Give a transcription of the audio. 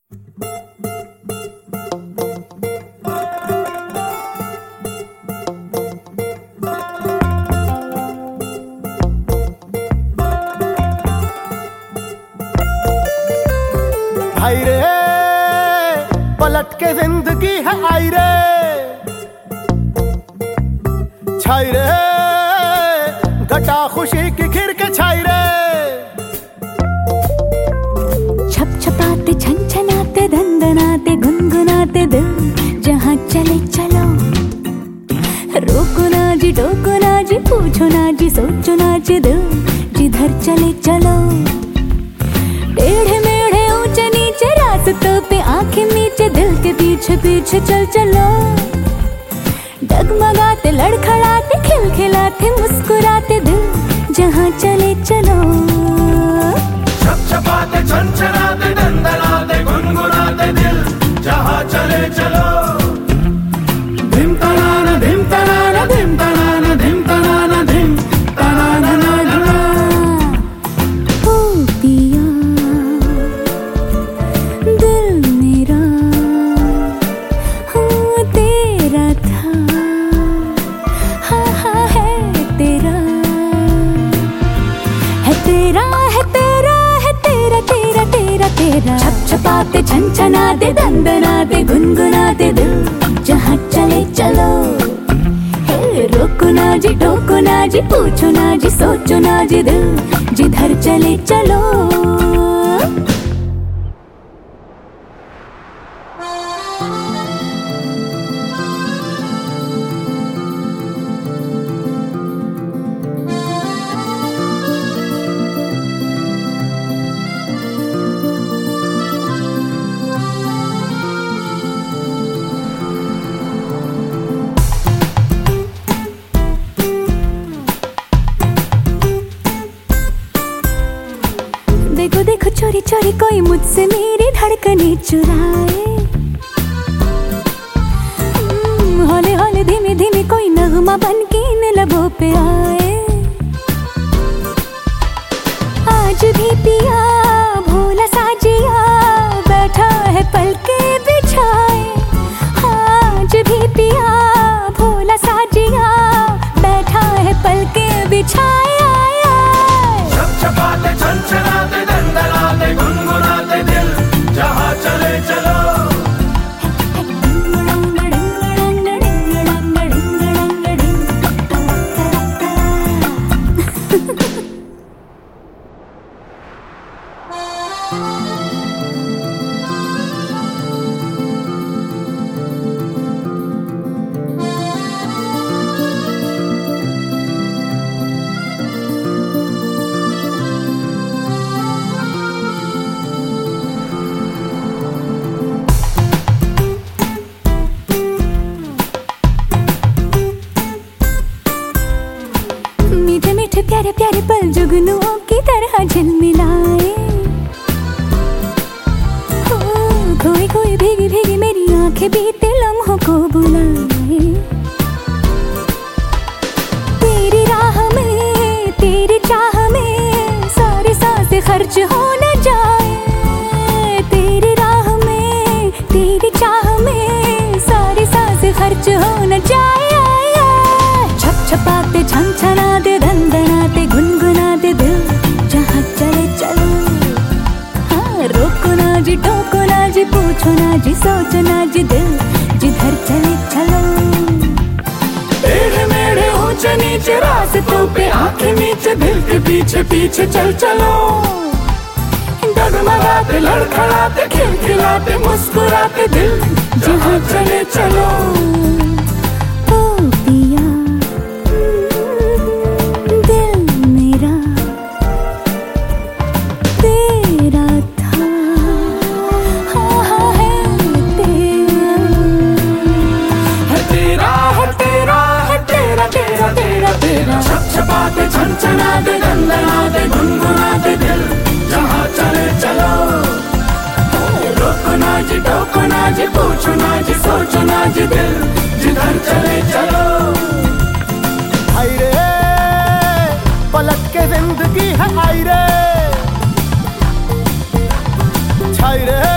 हाय रे पलट के जिंदगी है आई रे, छाई रे घटा खुशी की खिर के छाई रे। छप छपाते छनछनाते दंदनाते गुनगुनाते दिल जहाँ चले चलो। रोको ना जी टोको ना जी पूछो ना जी सोचो ना जी दिल जिधर चले चलो। टेढ़े मेढ़े ऊंचे नीचे रास्तों पे आंखें नीचे दिल के पीछे पीछे चल चलो। डगमगाते लड़खड़ाते खिलखिलाते मुस्कुराते दिल जहाँ चले चलो। छप छपाते छनछनाते दंदनाते गुनगुनाते दिल जहाँ चले चलो। धिम तनाना धिम तनाना धिम तनाना धिम तनाना धिम तनाना ना ना। ओ पिया दिल मेरा हाँ तेरा था, हाँ हाँ है तेरा, है तेरा है तेरा है तेरा तेरा तेरा तेरा। छप छपाते छनछनाते दंदनाते गुनगुनाते दिल जहाँ चले चलो। रोको ना जी टोको ना जी पूछो ना जी सोचो ना जी दिल जिधर चले चलो। देखो देखो चोरी चोरी कोई मुझसे मेरी धड़कनें चुराए। हौले हौले धीमे धीमे कोई नगमा बन के इन लबों पे आए। आज भी पिया भोला साजिया बैठा है पलके बिछाए। आज भी पिया भोला साजिया बैठा है पलके बिछाए। छप छपाते छनछनाते दंदनाते गुनगुनाते दिल जहाँ चले चलो। मीठे मीठे प्यारे प्यारे पल जुगनुओं की तरह झिलमिलाए। खोई खोई भीगी भीगी मेरी आंखें बीते लम्हों को बुलाए। तेरी राह में तेरी चाह में सारी सांसें खर्च हो न जाए। तेरी राह में तेरी चाह में सारी सांसें खर्च हो न जाए। छप छपाते छनछनाते दंदनाते गुनगुनाते दिल जहाँ चले चलो। हाँ रोको ना जी टोको ना जी पूछो ना जी सोचो ना जी दिल जिधर चले चलो। टेढ़े मेढ़े ऊंचे नीचे रास्तों पे आंखें नीचे दिल के पीछे पीछे चल चलो। डगमगाते लड़खड़ाते खिलखिलाते मुस्कुराते दिल जहाँ चले चलो। ओ पिया दिल मेरा तेरा था, हाँ हाँ है तेरा, है तेरा है तेरा है तेरा तेरा तेरा तेरा। छप छपाते छनछनाते दंदनाते गुनगुनाते दिल जहाँ चले चलो। रोको ना जी टोको ना जी पूछो ना जी सोचो ना जी दिल जिधर चले चलो। हाय रे पलट के जिंदगी है आई रे, छाई रे